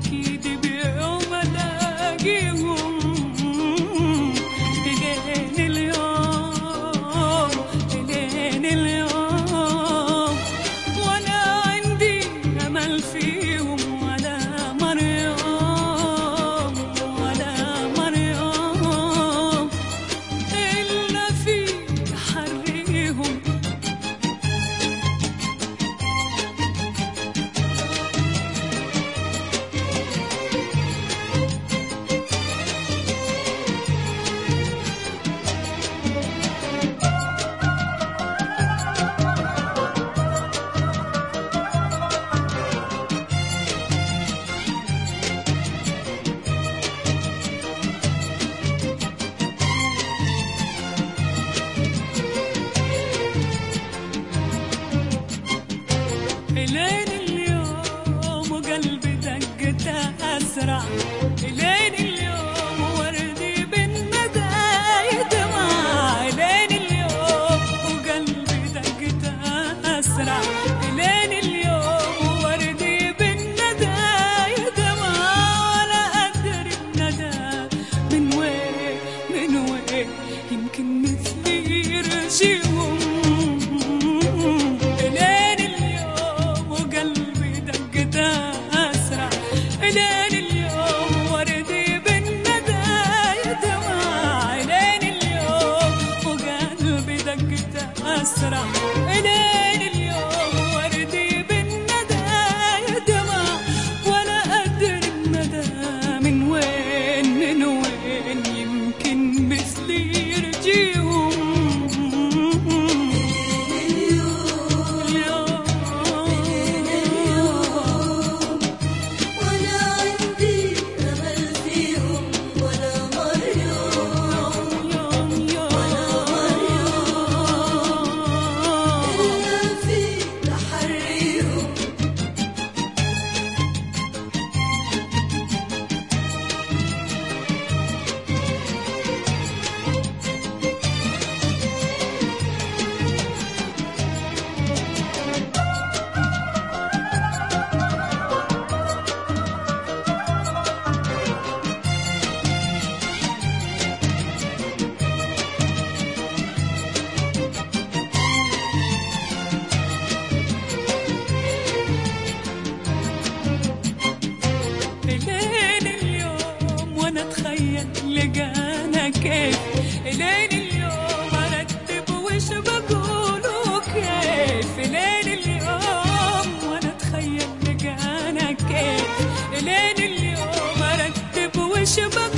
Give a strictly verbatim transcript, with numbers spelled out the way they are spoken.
أكيد بيوم ألاقيهم إلين اليوم إلين اليوم، وأنا عندي أمل فيهم ولا مر يوم ولا مر يوم إلا في تحريهم. إلين اليوم وقلبي دقته أسرع، إلين اليوم وردي بالندى يدمع، إلين اليوم وقلبي دقته أسرع، إلين اليوم وردي بالندى يدمع، ولا أدري الندى من وين من وين يمكن مثلي يرجيهم. أسرع إلين اليوم وردي بالندى يدمع، ولا أدري المدى من وين من وين يمكن مثلي يرجيهم. إلين اليوم وأنا أتخيل لقانا كيف، إلين اليوم أرتب وش بقوله كيف، إلين اليوم وأنا أتخيل لقانا كيف، إلين اليوم أرتب وش بقوله